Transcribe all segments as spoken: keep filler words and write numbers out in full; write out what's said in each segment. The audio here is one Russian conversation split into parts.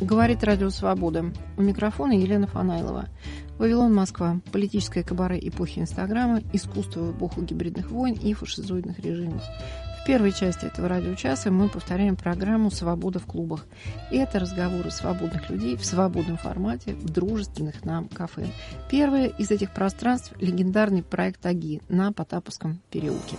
Говорит Радио Свобода. У микрофона Елена Фанайлова. Вавилон, Москва. Политическое кабаре эпохи Инстаграма, искусство в эпоху гибридных войн и фашизоидных режимов. В первой части этого радиочаса мы повторяем программу «Свобода в клубах». И это разговоры свободных людей в свободном формате, в дружественных нам кафе. Первое из этих пространств – легендарный проект АГИ на Потаповском переулке.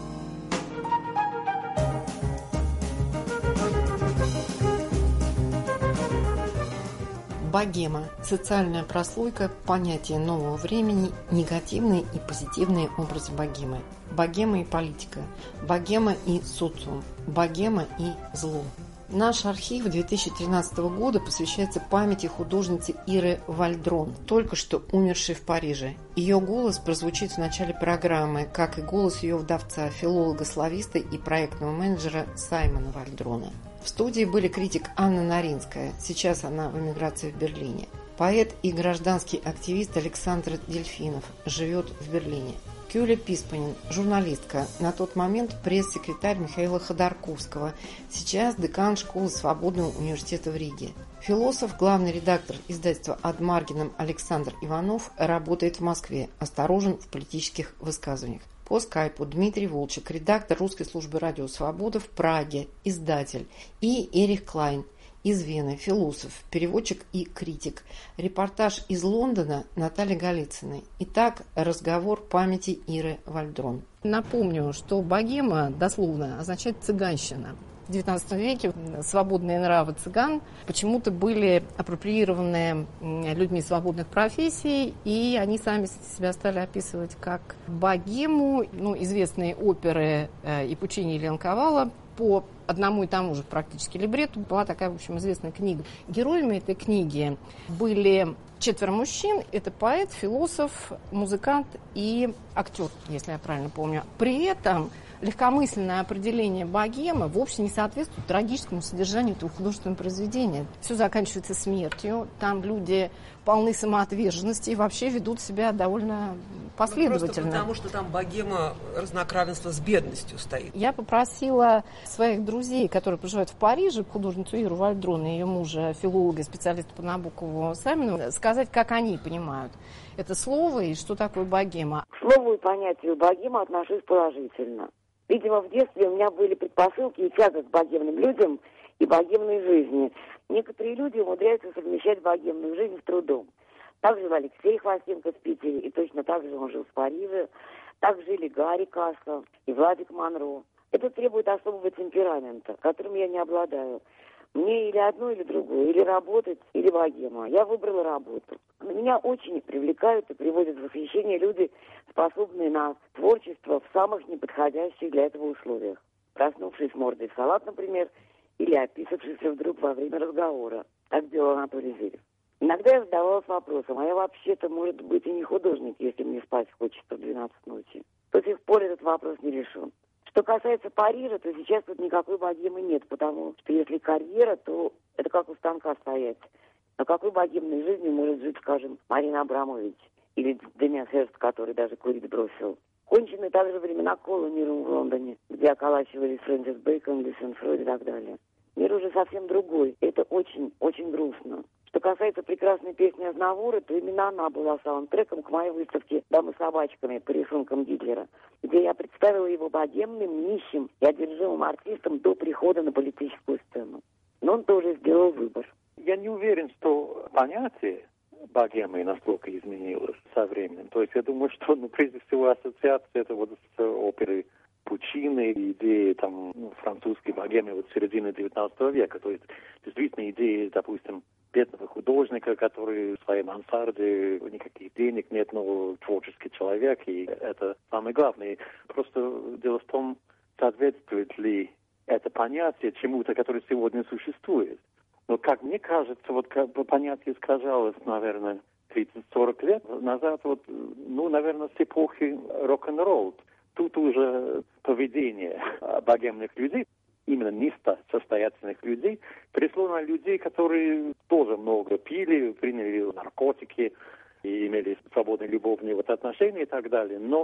Богема – социальная прослойка, понятие нового времени, негативные и позитивные образы богемы. Богема и политика, богема и социум, богема и зло. Наш архив две тысячи тринадцатого года посвящается памяти художницы Иры Вальдрон, только что умершей в Париже. Ее голос прозвучит в начале программы, как и голос ее вдовца, филолога-слависта и проектного менеджера Саймона Вальдрона. В студии были критик Анна Наринская, сейчас она в эмиграции в Берлине. Поэт и гражданский активист Александр Дельфинов, живет в Берлине. Кюля Писпанин, журналистка, на тот момент пресс-секретарь Михаила Ходорковского, сейчас декан школы Свободного университета в Риге. Философ, главный редактор издательства «Ад Маргинем» Александр Иванов работает в Москве, осторожен в политических высказываниях. По скайпу Дмитрий Волчек, редактор русской службы «Радио Свобода» в Праге, издатель, и Эрих Клайн из Вены, философ, переводчик и критик. Репортаж из Лондона Натальи Голицыной. Итак, разговор памяти Иры Вальдрон. Напомню, что богема дословно означает цыганщина. В девятнадцатом веке свободные нравы цыган почему-то были апроприированы людьми свободных профессий, и они сами себя стали описывать как богему. Ну, известные оперы э, и Пучини, и Леонковала по одному и тому же практически либрету была такая, в общем, известная книга. Героями этой книги были четверо мужчин. Это поэт, философ, музыкант и актер, если я правильно помню. При этом легкомысленное определение богемы вовсе не соответствует трагическому содержанию этого художественного произведения. Все заканчивается смертью, там люди полны самоотверженности и вообще ведут себя довольно последовательно. Ну, просто потому, что там богема знак равенства с бедностью стоит. Я попросила своих друзей, которые проживают в Париже, художницу Иру Вальдрон и ее мужа, филолога и специалиста по Набокову Саймону, сказать, как они понимают это слово и что такое богема. К слову и понятию богема отношусь положительно. Видимо, в детстве у меня были предпосылки и тяга к богемным людям и богемной жизни. Некоторые люди умудряются совмещать богемную жизнь с трудом. Так жил Алексей Хвостенко в Питере, и точно так же он жил в Париже. Так жили Гарри Кассел и Владик Монро. Это требует особого темперамента, которым я не обладаю. Мне или одно, или другое, или работать, или богема. Я выбрала работу. Меня очень привлекают и приводят в восхищение люди, способные на творчество в самых неподходящих для этого условиях. Проснувшись мордой в салат, например, или описавшийся вдруг во время разговора. Так делал Анатолий Зырев. Иногда я задавалась вопросом, а я вообще-то, может быть, и не художник, если мне спать хочется в двенадцать ночи. До сих пор этот вопрос не решен. Что касается Парижа, то сейчас тут никакой богемы нет, потому что если карьера, то это как у станка стоять. На какой богемной жизнью может жить, скажем, Марина Абрамович или Демиан Херст, который даже курить бросил. Кончены также времена колонирума в Лондоне, где околачивались Фрэнсис Бэкон, Люсьен Фройд и так далее. Мир уже совсем другой. Это очень-очень грустно. Что касается прекрасной песни Азнавура, то именно она была саундтреком к моей выставке «Дамы с собачками» по рисункам Гитлера, где я представила его богемным, нищим и одержимым артистом до прихода на политическую сцену. Но он тоже сделал выбор. Я не уверен, что понятие богемы настолько изменилось со временем. То есть я думаю, что, ну, прежде всего, ассоциация это вот с оперой Пучини, идеи там, ну, французской богемы вот середины девятнадцатого века. То есть действительно идеи, допустим, бедного художника, который в своей мансарде, никаких денег нет, но творческий человек, и это самое главное. Просто дело в том, соответствует ли это понятие чему-то, которое сегодня существует. Но, как мне кажется, вот как бы понятие искажалось, наверное, тридцать-сорок лет назад, вот, ну, наверное, с эпохи рок-н-ролл. Тут уже поведение богемных людей, именно низкосостоятельных людей, перешло на людей, которые тоже много пили, приняли наркотики и имели свободные любовные вот отношения и так далее. Но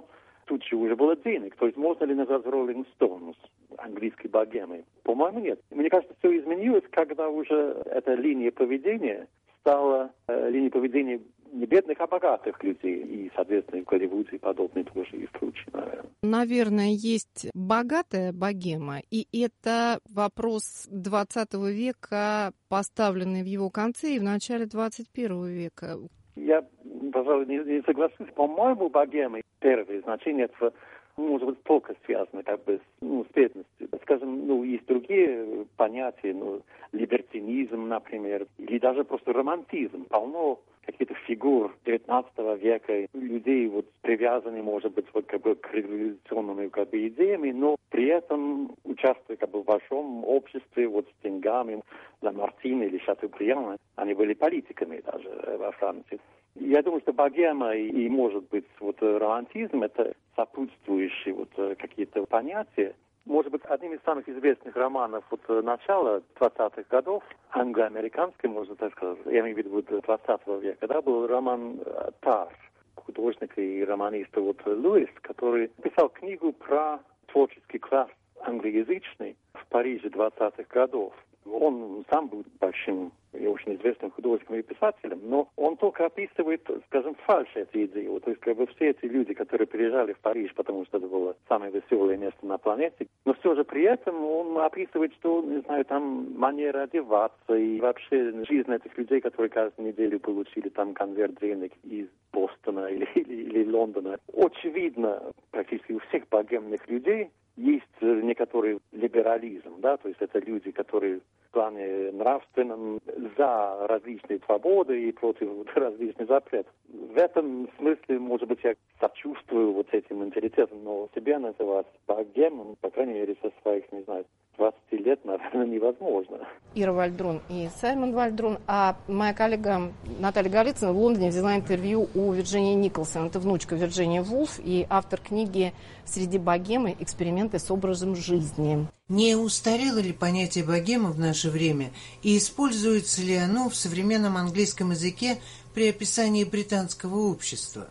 тут же уже было денег. То есть можно ли назвать Rolling Stones английской богемой? По-моему, нет. Мне кажется, все изменилось, когда уже эта линия поведения стала э, линией поведения не бедных, а богатых людей. И, соответственно, в Голливуде подобные тоже и случаи, наверное. Наверное, есть богатая богема, и это вопрос двадцатого века, поставленный в его конце и в начале двадцать первого века. Я, пожалуй, не, не соглашусь. По-моему, богема, первое значение, это, может быть, только связано как бы ну, с бедностью. Скажем, ну, есть другие понятия, ну, либертинизм, например, или даже просто романтизм. Полно каких-то фигур девятнадцатого века, людей вот привязаны, может быть, вот как бы к революционным как бы идеям, но при этом участвуя как бы в большом обществе, вот с деньгами, Ламартин или Шатобриан, они были политиками даже во Франции. Я думаю, что богема и, и может быть, вот романтизм, это сопутствующие вот какие-то понятия. Может быть, одним из самых известных романов вот начала двадцатых годов, англо-американский, можно так сказать, я имею в виду двадцатого века, да, был роман «Тар», художника и романиста вот Льюис, который писал книгу про творческий класс англоязычный в Париже двадцатых годов. Он сам был большим и очень известным художником и писателем, но он только описывает, скажем, фальшь этой идеи. Вот, то есть, как бы все эти люди, которые приезжали в Париж, потому что это было самое веселое место на планете, но все же при этом он описывает, что, не знаю, там манера одеваться и вообще жизнь этих людей, которые каждую неделю получили там конверт денег из Бостона или, или, или Лондона. Очевидно, практически у всех богемных людей есть некоторый либерализм, да, то есть это люди, которые в плане нравственном за различные свободы и против различных запретов. В этом смысле, может быть, я сочувствую вот этим менталитетом, но себя называть богемом, по крайней мере, со своих, не знаю, двадцати лет, наверное, невозможно. Ира Вальдрон и Саймон Вальдрон. А моя коллега Наталья Голицына в Лондоне взяла интервью у Вирджинии Николсон. Это внучка Вирджинии Вулф и автор книги «Среди богемы. Эксперименты с образом жизни». Не устарело ли понятие богема в наше время и используется ли оно в современном английском языке при описании британского общества?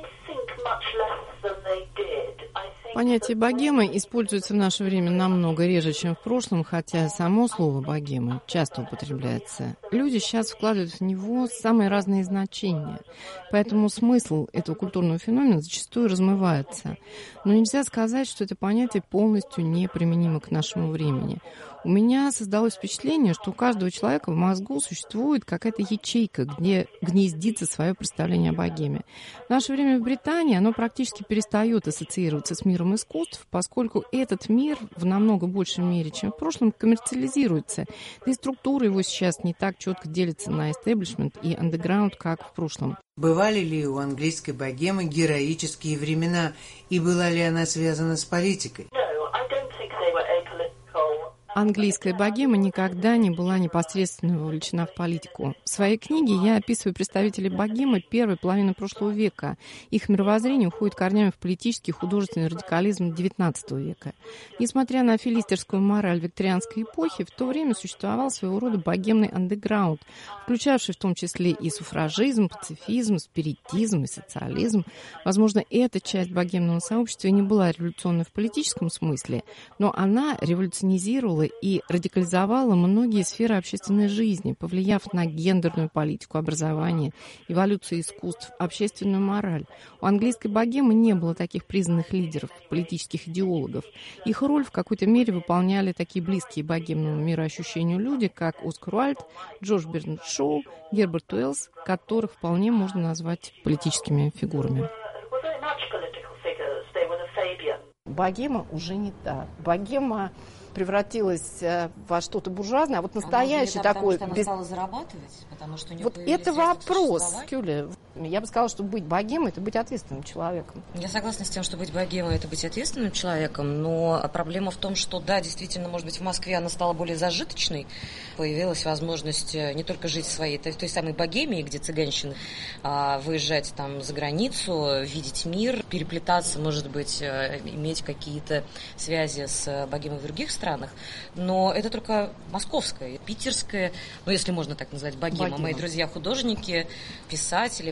Понятие богемы используется в наше время намного реже, чем в прошлом, хотя само слово богема часто употребляется. Люди сейчас вкладывают в него самые разные значения, поэтому смысл этого культурного феномена зачастую размывается. Но нельзя сказать, что это понятие полностью неприменимо к нашему времени. У меня создалось впечатление, что у каждого человека в мозгу существует какая-то ячейка, где гнездится свое представление о богеме. В наше время в Британии оно практически перестает ассоциироваться с миром искусств, поскольку этот мир в намного большей мере, чем в прошлом, коммерциализируется. Да и структура его сейчас не так четко делится на истеблишмент и андеграунд, как в прошлом. Бывали ли у английской богемы героические времена, и была ли она связана с политикой? Английская богема никогда не была непосредственно вовлечена в политику. В своей книге я описываю представителей богемы первой половины прошлого века. Их мировоззрение уходит корнями в политический и художественный радикализм девятнадцатого века. Несмотря на филистерскую мораль викторианской эпохи, в то время существовал своего рода богемный андеграунд, включавший в том числе и суфражизм, пацифизм, спиритизм и социализм. Возможно, эта часть богемного сообщества не была революционной в политическом смысле, но она революционизировала и радикализовала многие сферы общественной жизни, повлияв на гендерную политику, образование, эволюцию искусств, общественную мораль. У английской богемы не было таких признанных лидеров, политических идеологов. Их роль в какой-то мере выполняли такие близкие богемному мироощущению люди, как Оскар Уайльд, Джордж Бернард Шоу, Герберт Уэллс, которых вполне можно назвать политическими фигурами. Богема уже не та. Богема превратилась во что-то буржуазное, а вот настоящий а такой... Потому что она стала зарабатывать? Потому что у нее вот это вопрос, Кюля. Я бы сказала, что быть богемой – это быть ответственным человеком. Я согласна с тем, что быть богемой – это быть ответственным человеком, но проблема в том, что, да, действительно, может быть, в Москве она стала более зажиточной. Появилась возможность не только жить в своей, той, той самой богемии, где цыганщина, а выезжать там за границу, видеть мир, переплетаться, может быть, иметь какие-то связи с богемой в других странах. Но это только московская, питерская, ну, если можно так назвать, богема. Богема. Мои друзья-художники, писатели,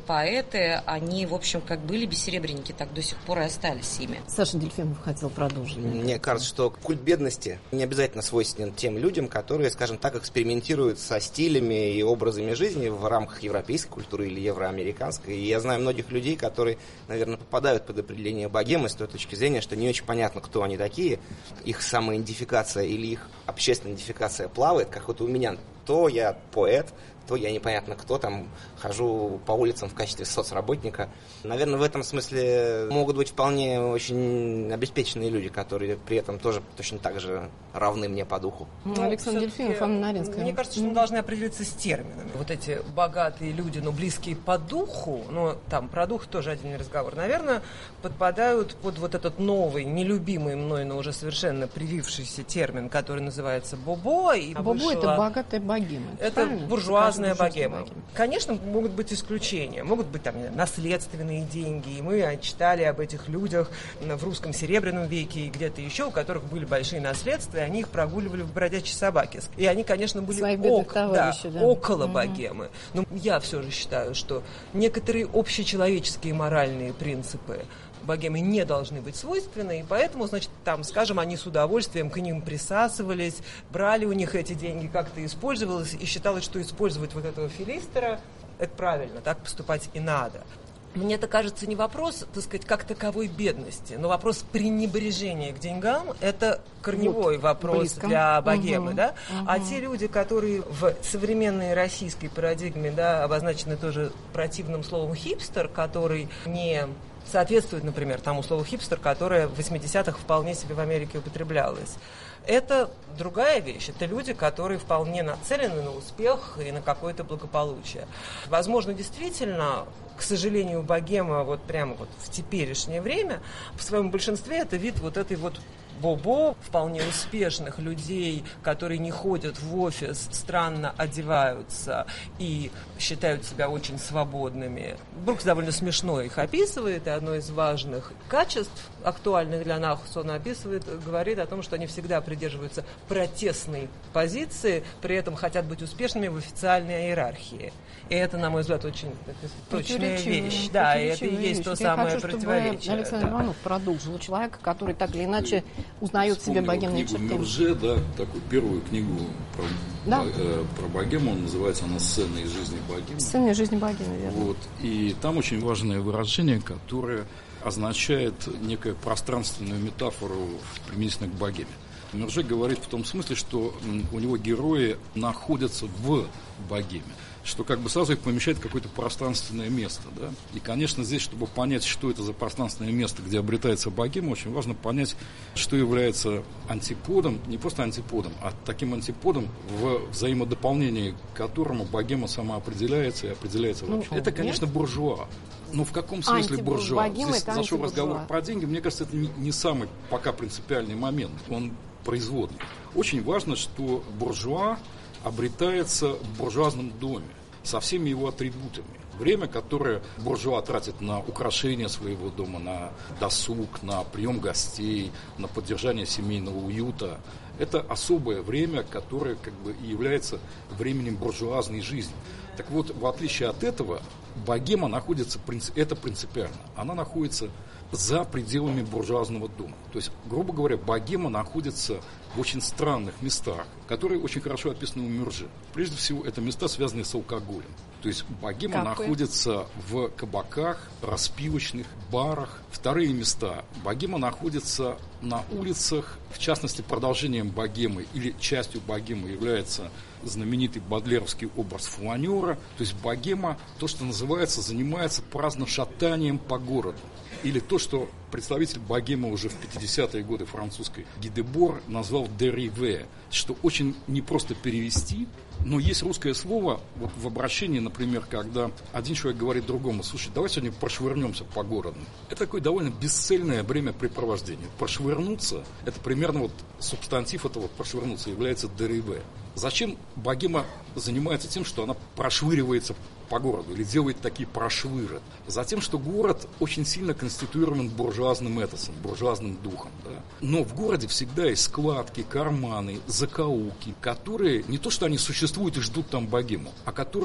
поэты, они, в общем, как были бессеребренники, так до сих пор и остались ими. Саша Дельфинов хотел продолжить. Мне кажется, что культ бедности не обязательно свойственен тем людям, которые, скажем так, экспериментируют со стилями и образами жизни в рамках европейской культуры или евроамериканской. И я знаю многих людей, которые, наверное, попадают под определение богемы с той точки зрения, что не очень понятно, кто они такие, их самоидентификация или их общественная идентификация плавает, как вот у меня. То я поэт, то я непонятно кто, там хожу по улицам в качестве соцработника. Наверное, в этом смысле могут быть вполне очень обеспеченные люди, которые при этом тоже точно так же равны мне по духу. Ну, Александр Дельфинов, Анна Наринская. Мне кажется, что мы должны определиться с терминами. Вот эти богатые люди, но близкие по духу, ну, там про дух тоже отдельный разговор, наверное, подпадают под вот этот новый, нелюбимый мной, но уже совершенно привившийся термин, который называется бобо. И а бобо — это богатая богема. Это буржуазная богема. Конечно, могут быть исключения. Могут быть там наследственные деньги. И мы читали об этих людях в русском серебряном веке и где-то еще, у которых были большие наследства, и они их прогуливали в бродячей собаке. И они, конечно, были ок, да, да. около угу. богемы. Но я все же считаю, что некоторые общечеловеческие моральные принципы богемы не должны быть свойственны, и поэтому, значит, там, скажем, они с удовольствием к ним присасывались, брали у них эти деньги, как-то использовалось, и считалось, что использовать вот этого филистера – это правильно, так поступать и надо. Мне это кажется не вопрос, так сказать, как таковой бедности, но вопрос пренебрежения к деньгам – это корневой вот, вопрос близко. Для богемы, угу, да? Угу. А те люди, которые в современной российской парадигме, да, обозначены тоже противным словом «хипстер», который не соответствует, например, тому слову «хипстер», которое в восьмидесятых вполне себе в Америке употреблялось. Это другая вещь. Это люди, которые вполне нацелены на успех и на какое-то благополучие. Возможно, действительно, к сожалению, богема вот прямо вот в теперешнее время в своем большинстве это вид вот этой вот бобо, вполне успешных людей, которые не ходят в офис, странно одеваются и считают себя очень свободными. Брукс довольно смешно их описывает, и одно из важных качеств, актуальных для нас, он описывает, говорит о том, что они всегда придерживаются протестной позиции, при этом хотят быть успешными в официальной иерархии. И это, на мой взгляд, очень точная вещь. Да, и это и есть вещь. То Я самое хочу, противоречие. Александр да. Иванов продолжил. Человек, который так или иначе узнает себе богемные черты. Мюрже, да, такую первую книгу про, да. э, про богему, называется она «Сцены из жизни богемы». «Сцены из жизни богемы», верно. Вот, и там очень важное выражение, которое означает некую пространственную метафору применительно к богеме. Мюрже говорит в том смысле, что у него герои находятся в богеме, что как бы сразу их помещает в какое-то пространственное место. Да? И, конечно, здесь, чтобы понять, что это за пространственное место, где обретается богема, очень важно понять, что является антиподом, не просто антиподом, а таким антиподом, в взаимодополнении к которому богема сама определяется и определяется вообще. Ну, это, конечно, буржуа. Но в каком смысле Антибур... буржуа? Богема Здесь зашел разговор про деньги. Мне кажется, это не, не самый пока принципиальный момент. Он производный. Очень важно, что буржуа обретается в буржуазном доме со всеми его атрибутами. Время, которое буржуа тратит на украшение своего дома, на досуг, на прием гостей, на поддержание семейного уюта, это особое время, которое как бы и является временем буржуазной жизни. Так вот, в отличие от этого, богема находится, это принципиально, она находится за пределами буржуазного дома. То есть, грубо говоря, богема находится в очень странных местах, которые очень хорошо описаны у Мюрже. Прежде всего, это места, связанные с алкоголем. То есть богема Какой? находится в кабаках, распивочных, барах. Вторые места. Богема находится на улицах. В частности, продолжением богемы или частью богемы является знаменитый бодлеровский образ фланера. То есть богема, то, что называется, занимается праздно шатанием по городу. Или то, что представитель богемы уже в пятидесятые годы французской Гидебор назвал «дериве», что очень непросто перевести, но есть русское слово вот в обращении, например, когда один человек говорит другому: слушай, давай сегодня прошвырнемся по городу. Это такое довольно бесцельное времяпрепровождение. Прошвырнуться, это примерно вот субстантив этого прошвырнуться является «дериве». Зачем богема занимается тем, что она прошвыривается по городу или делает такие прошвыры? Затем, что город очень сильно конституирован буржуазным этосом, буржуазным духом. Да? Но в городе всегда есть складки, карманы, закоулки, которые не то, что они существуют и ждут там богему, а которые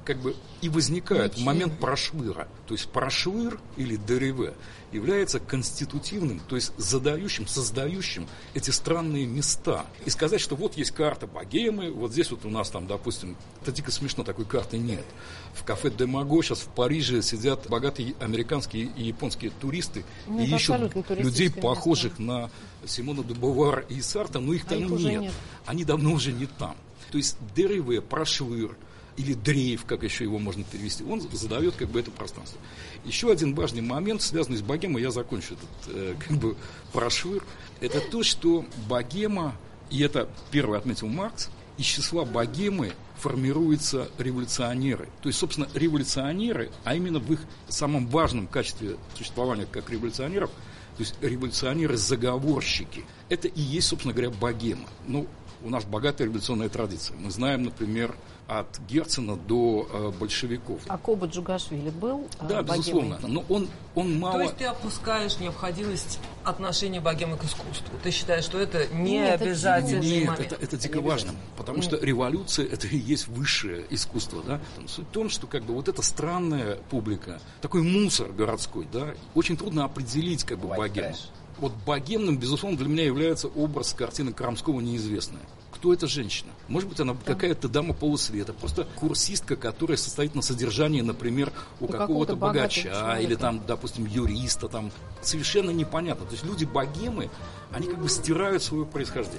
как бы и возникают в момент прошвыра. То есть прошвыр или дереве является конститутивным, то есть задающим, создающим эти странные места. И сказать, что вот есть карта богемы, вот здесь вот у нас там, допустим, это дико смешно, такой карты нет. В кафе Демаго сейчас в Париже сидят богатые американские и японские туристы ну, и ищут людей, похожих место. на Симона де Бовуар и Сартра, но их а там их нет. нет. Они давно уже не там. То есть дереве, прошвыр, или дрейф, как еще его можно перевести, он задает как бы это пространство. Еще один важный момент, связанный с богемой, я закончу этот э, как бы прошвыр, это то, что богема, и это первый отметил Маркс, из числа богемы формируются революционеры. То есть, собственно, революционеры, а именно в их самом важном качестве существования как революционеров, то есть революционеры-заговорщики, это и есть, собственно говоря, богема. Ну, у нас богатая революционная традиция. Мы знаем, например, от Герцена до э, большевиков. А Коба Джугашвили был э, Да, богемой? безусловно. Но он, он мало... То есть ты опускаешь необходимость отношения богемы к искусству? Ты считаешь, что это не Нет, обязательный Нет, момент? это, это дико важно. Потому Нет. что революция – это и есть высшее искусство. Да? Суть в том, что как бы, вот эта странная публика, такой мусор городской, да, очень трудно определить как бы, богему. Вот богемным, безусловно, для меня является образ картины Крамского «Неизвестная». Кто эта женщина? Может быть, она какая-то дама полусвета, просто курсистка, которая состоит на содержании, например, у, у какого-то богача или там, допустим, юриста, там совершенно непонятно. То есть люди богемы, они как бы стирают свое происхождение.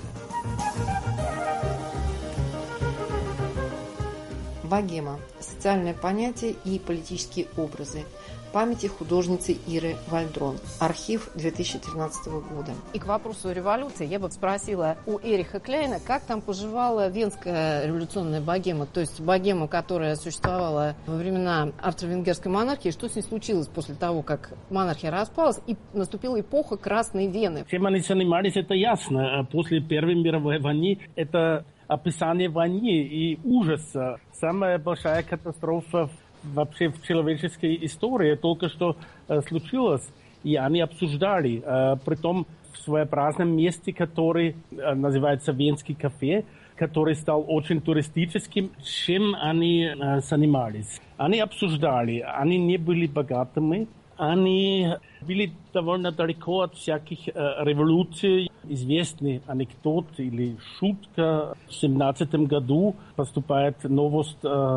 Богема – социальное понятие и политические образы. Памяти художницы Иры Вальдрон. Архив две тысячи тринадцатого года. И к вопросу революции я бы спросила у Эриха Клейна, как там поживала венская революционная богема, то есть богема, которая существовала во времена австро-венгерской монархии, что с ней случилось после того, как монархия распалась и наступила эпоха Красной Вены? Чем они занимались, это ясно. После Первой мировой войны это описание войны и ужаса. Самая большая катастрофа вообще в человеческой истории только что э, случилось, и они обсуждали, э, притом в своеобразном месте, который э, называется Венский кафе, который стал очень туристическим, чем они э, занимались. Они обсуждали, они не были богатыми, они были довольно далеко от всяких э, революций. Известный анекдот или шутка. В семнадцатом году поступает новость э,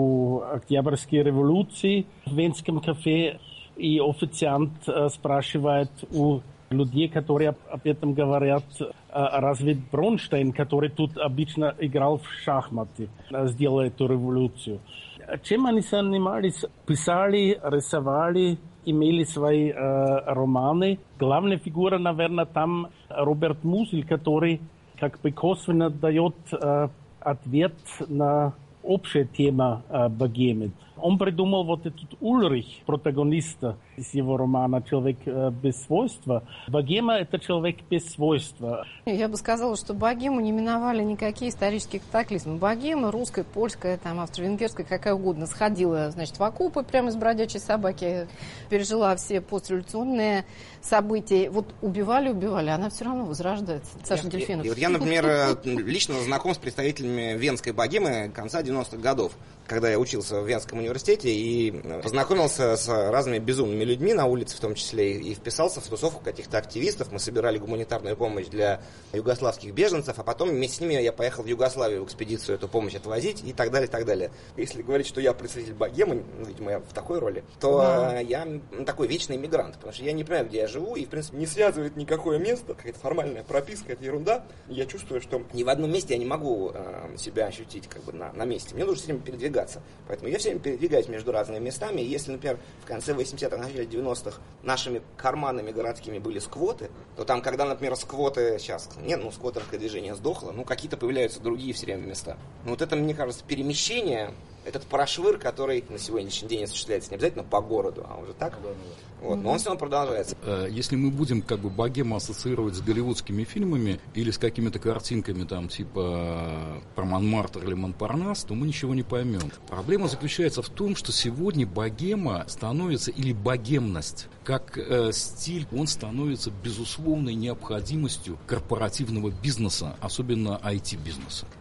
о Октябрьской революции в Венском кафе, и официант э, спрашивает у людей, которые об этом говорят, э, разве Бронштейн, который тут обычно играл в шахматы, э, сделал эту революцию. Чем они занимались? Писали, рисовали, имели свои э, романы. Главная фигура, наверное, там Роберт Музель, который как бы косвенно дает э, ответ на общая тема э, богемы. Он придумал вот этот Ульрих, протагониста из его романа «Человек э, без свойства». Богема – это человек без свойства. Я бы сказала, что богему не миновали никакие исторические катаклизмы. Богема, русская, польская, там, австро-венгерская, какая угодно, сходила, значит, в окопы прямо из бродячей собаки, пережила все постреволюционные события. Вот убивали, убивали, она все равно возрождается. Саша я, Дельфинов. И, и вот я, например, лично знаком с представителями венской богемы конца девяностых годов, когда я учился в Венском университете и познакомился с разными безумными людьми на улице, в том числе, и вписался в тусовку каких-то активистов. Мы собирали гуманитарную помощь для югославских беженцев, а потом вместе с ними я поехал в Югославию в экспедицию эту помощь отвозить и так далее, и так далее. Если говорить, что я представитель богемы, видимо, я в такой роли, то да. я такой вечный мигрант, потому что я не понимаю, где я живу, и, в принципе, не связывает никакое место, какая-то формальная прописка, это ерунда. Я чувствую, что ни в одном месте я не могу э, себя ощутить как бы на, на месте. Мне нужно с ними передвигаться. Поэтому я все время передвигаюсь между разными местами. И если, например, в конце восьмидесятых, начале девяностых нашими карманами городскими были сквоты, то там, когда, например, сквоты сейчас, нет, ну, сквотерское движение сдохло, ну, какие-то появляются другие все время места. Ну, вот это, мне кажется, перемещение, этот прошвыр, который на сегодняшний день осуществляется не обязательно по городу, а уже так. Вот, но он все равно продолжается. Если мы будем как бы богему ассоциировать с голливудскими фильмами или с какими-то картинками там типа про Монмартр или Монпарнас, то мы ничего не поймем. Проблема заключается в том, что сегодня богема становится, или богемность, как э, стиль, он становится безусловной необходимостью корпоративного бизнеса, особенно ай ти-бизнеса.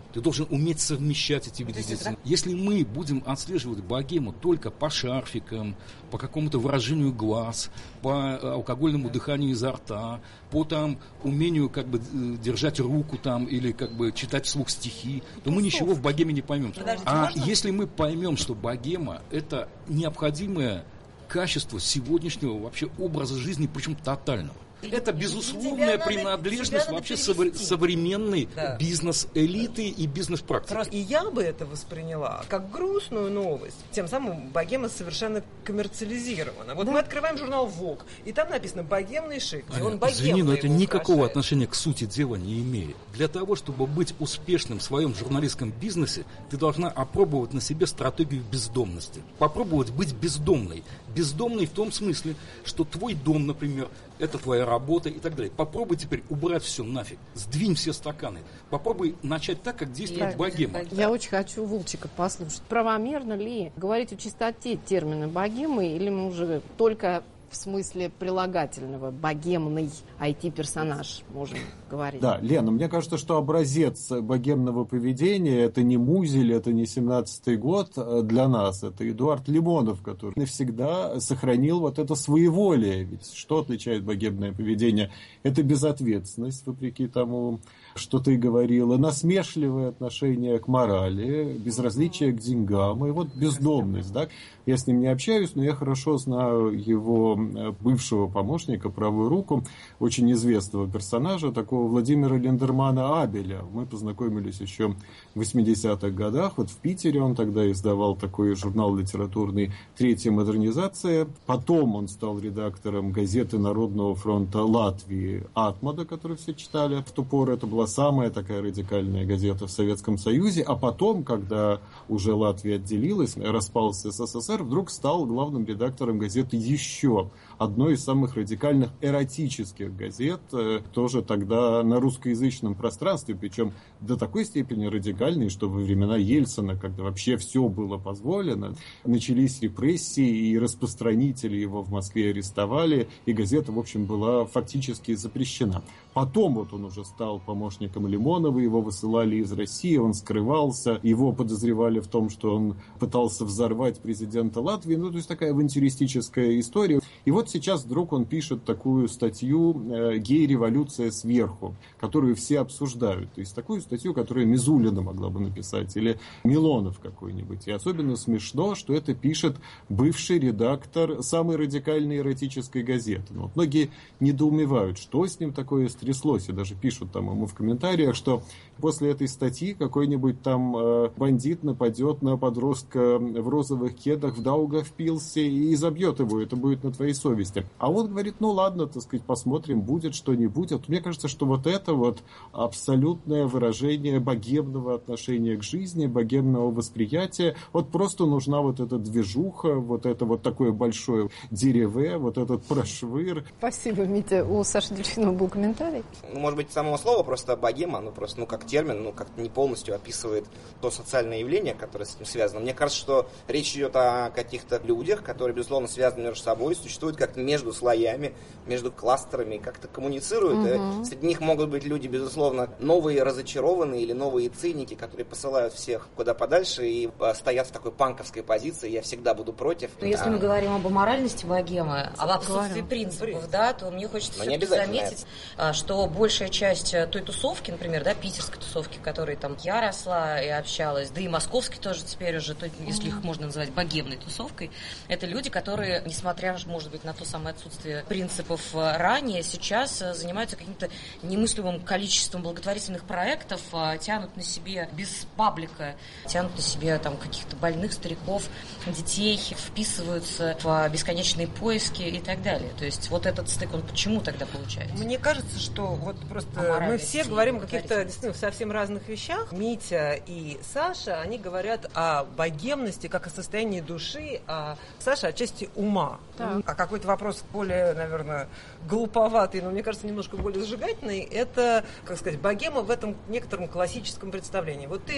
Ты должен уметь совмещать эти виды деятельности. Если мы будем отслеживать богему только по шарфикам, по какому-то выражению глаз, по алкогольному дыханию изо рта, по там умению как бы держать руку там или как бы читать вслух стихи, то мы ничего в богеме не поймем. Подождите, а можно? Если мы поймем, что богема – это необходимое качество сегодняшнего вообще образа жизни, причем тотального. Это безусловная принадлежность вообще совре- современной да. бизнес-элиты и бизнес-практики. И я бы это восприняла как грустную новость. Тем самым богема совершенно коммерциализирована. Вот да. мы открываем журнал Vogue, и там написано «богемный шик». И он Извини, но это никакого украшает. отношения к сути дела не имеет. Для того, чтобы быть успешным в своем журналистском бизнесе, ты должна опробовать на себе стратегию бездомности. Попробовать быть бездомной. Бездомной в том смысле, что твой дом, например, это твоя работа и так далее. Попробуй теперь убрать все нафиг. Сдвинь все стаканы. Попробуй начать так, как действует Я, богема. Я очень хочу Вулчика послушать. Правомерно ли говорить о чистоте термина богемы, или мы уже только в смысле прилагательного богемный ай ти-персонаж можем говорить? Да, Лена, мне кажется, что образец богемного поведения — это не Музель, это не семнадцатый год для нас, это Эдуард Лимонов, который навсегда сохранил вот это своеволие. Ведь что отличает богемное поведение? Это безответственность, вопреки тому, что ты говорила, насмешливое отношение к морали, безразличие к деньгам и вот бездомность, да? Я с ним не общаюсь, но я хорошо знаю его бывшего помощника, правую руку, очень известного персонажа, такого Владимира Линдермана Абеля. Мы познакомились еще в восьмидесятых годах. Вот в Питере он тогда издавал такой журнал литературный «Третья модернизация». Потом он стал редактором газеты Народного фронта Латвии «Атмода», которую все читали в ту пору. Это была самая такая радикальная газета в Советском Союзе. А потом, когда уже Латвия отделилась, распался СССР, вдруг стал главным редактором газеты «Еще», одной из самых радикальных эротических газет, тоже тогда на русскоязычном пространстве, причем до такой степени радикальной, что во времена Ельцина, когда вообще все было позволено, начались репрессии, и распространители его в Москве арестовали, и газета, в общем, была фактически запрещена. Потом вот он уже стал помощником Лимонова, его высылали из России, он скрывался, его подозревали в том, что он пытался взорвать президента Латвии, ну, то есть такая авантюристическая история. И вот сейчас вдруг он пишет такую статью «Гей-революция сверху», которую все обсуждают. То есть такую статью, которую Мизулина могла бы написать, или Милонов какой-нибудь. И особенно смешно, что это пишет бывший редактор самой радикальной эротической газеты. Но вот многие недоумевают, что с ним такое стряслось. И даже пишут там ему в комментариях, что после этой статьи какой-нибудь там бандит нападет на подростка в розовых кедах в Даугавпилсе и забьет его. Это будет на твоей совести. А он говорит, ну ладно, так сказать, посмотрим, будет что-нибудь. Вот мне кажется, что вот это вот абсолютное выражение богемного отношения к жизни, богемного восприятия. Вот просто нужна вот эта движуха, вот это вот такое большое дереве, вот этот прошвыр. Спасибо, Митя. У Саши Дельфинова был комментарий. Ну, может быть, самого слова просто богема, ну, просто, ну, как термин, ну, как-то не полностью описывает то социальное явление, которое с этим связано. Мне кажется, что речь идет о каких-то людях, которые, безусловно, связаны между собой, существуют как-то между слоями, между кластерами, как-то коммуницируют. Угу. Среди них могут быть люди, безусловно, новые разочарованные или новые циники, которые посылают всех куда подальше и стоят в такой панковской позиции, я всегда буду против. Но если а... мы говорим об аморальности богемы, об отсутствии принципов, да, то мне хочется все-таки заметить, что большая часть той тусовки, например, да, питерской тусовки, в которой там я росла и общалась, да и московской тоже теперь уже, то, если их можно назвать богемной тусовкой, это люди, которые, несмотря, может быть, на то самое отсутствие принципов ранее, сейчас занимаются каким-то немыслимым количеством благотворительных проектов, тянут на себе без паблика, тянут на себе там каких-то больных стариков, детей, вписываются в бесконечные поиски и так далее. То есть вот этот стык, он почему тогда получается? Мне кажется, что вот просто мы все говорим о каких-то действительно совсем разных вещах. Митя и Саша, они говорят о богемности как о состоянии души, а Саша отчасти ума. Так. А какой-то вопрос более, наверное, глуповатый, но мне кажется, немножко более зажигательный, это, как сказать, богема в этом некотором классическом представлении. Вот ты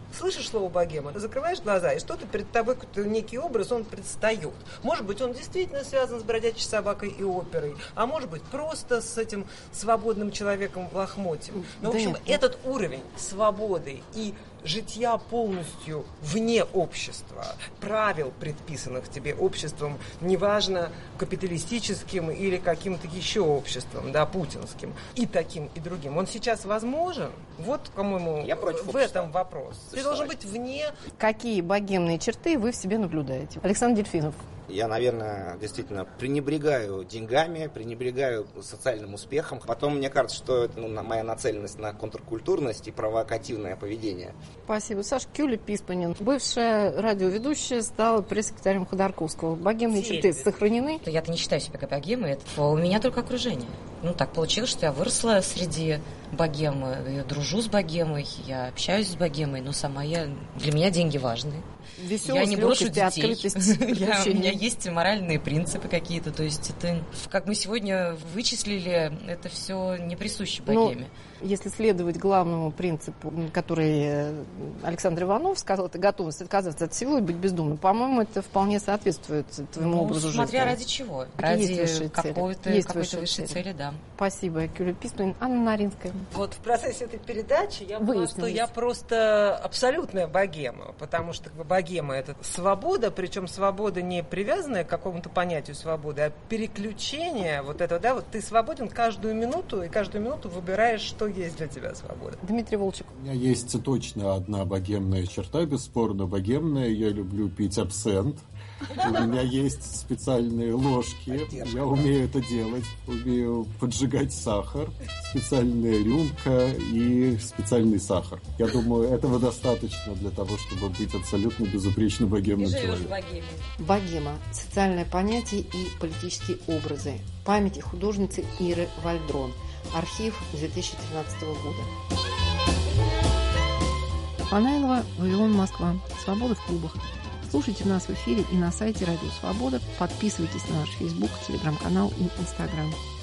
слышишь слово богема, ты закрываешь глаза, и что-то перед тобой, какой-то некий образ, он предстает. Может быть, он действительно связан с бродячей собакой и оперой, а может быть, просто с этим свободным человеком в лохмоте. Но, в общем, Да, этот уровень свободы и житья полностью вне общества, правил, предписанных тебе обществом, неважно, капиталистическим или каким-то еще обществом, да, путинским, и таким, и другим. Он сейчас возможен? Вот, по-моему, Я против в общества. этом вопрос. Ты должен быть вне. Какие богемные черты вы в себе наблюдаете? Александр Дельфинов. Я, наверное, действительно пренебрегаю деньгами, пренебрегаю социальным успехом. Потом мне кажется, что это ну, моя нацеленность на контркультурность и провокативное поведение. Спасибо. Саша Кюля Писпанин, бывшая радиоведущая, стала пресс-секретарем Ходорковского. Богемные черты сохранены? Я-то не считаю себя богемой, это у меня только окружение. Ну, так получилось, что я выросла среди богемы, я дружу с богемой, я общаюсь с богемой, но сама я... Для меня деньги важны. Веселость, я не брошу легкость, детей. открытость, я, у меня есть моральные принципы какие-то. То есть это, как мы сегодня вычислили, это все не присуще богеме. Ну, если следовать главному принципу, который Александр Иванов сказал, это готовность отказываться от всего и быть бездумным. По-моему, это вполне соответствует твоему ну, образу смотря жизни. Смотря ради чего. Есть ради какой-то, есть какой-то высшей цели. цели, да. Спасибо, Кюля Писпанин. Анна Наринская. Вот в процессе этой передачи я поняла, Выяснилось. что я просто абсолютная богема, потому что богема — это свобода, причем свобода не привязанная к какому-то понятию свободы, а переключение вот этого, да, вот ты свободен каждую минуту, и каждую минуту выбираешь, что есть для тебя свобода. Дмитрий Волчек. У меня есть точно одна богемная черта, бесспорно богемная. Я люблю пить абсент. У меня есть специальные ложки. Я умею это делать. Умею поджигать сахар. Специальная рюмка и специальный сахар. Я думаю, этого достаточно для того, чтобы быть абсолютно безупречно богемным человеком. Богема. Социальное понятие и политические образы. Памяти художницы Иры Вальдрон. Архив две тысячи тринадцатого года. Панайлова, Вавилон, Москва. Свобода в клубах. Слушайте нас в эфире и на сайте Радио Свобода. Подписывайтесь на наш Facebook, Телеграм-канал и Инстаграм.